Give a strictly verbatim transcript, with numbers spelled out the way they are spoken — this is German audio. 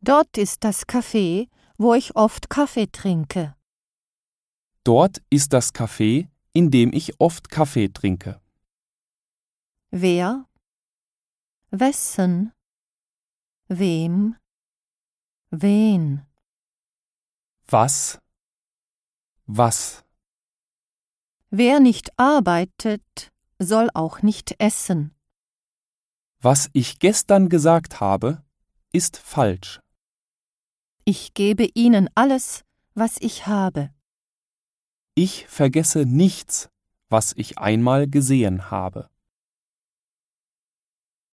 Dort ist das Café, wo ich oft Kaffee trinke. Dort ist das Café, in dem ich oft Kaffee trinke. Wer? Wessen? Wem? Wen? Was? Was? Wer nicht arbeitet, soll auch nicht essen. Was ich gestern gesagt habe, ist falsch. Ich gebe Ihnen alles, was ich habe. Ich vergesse nichts, was ich einmal gesehen habe.